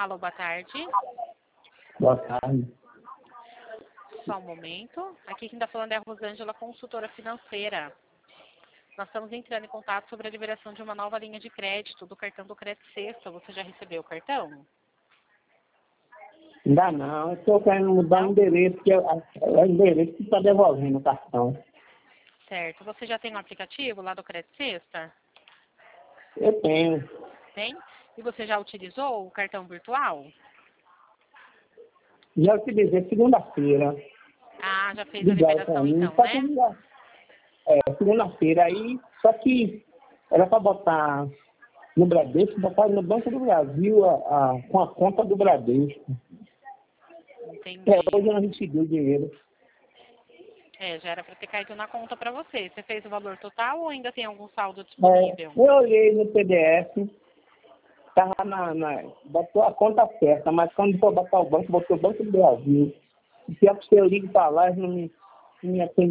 Alô, boa tarde. Boa tarde. Só um momento. Aqui quem está falando é a Rosângela, consultora financeira. Nós estamos entrando em contato sobre a liberação de uma nova linha de crédito do cartão do Crédito Sexta. Você já recebeu o cartão? Ainda não, eu estou querendo mudar o endereço, que é o endereço que está devolvendo o cartão. Certo. Você já tem um aplicativo lá do Crédito Sexta? Eu tenho. Tem? E você já utilizou o cartão virtual? Já utilizei segunda-feira. Ah, já fez a Ligaram para liberação mim, então, só né? que segunda-feira aí, só que era para botar no Bradesco, botar no Banco do Brasil com a conta do Bradesco. Entendi. Hoje eu não recebi o dinheiro. Já era para ter caído na conta para você. Você fez o valor total ou ainda tem algum saldo disponível? Eu olhei no PDF, estava botou a conta certa, mas quando for botar o banco, botou o Banco do Brasil. E se eu ligo para lá, eles não me atendem.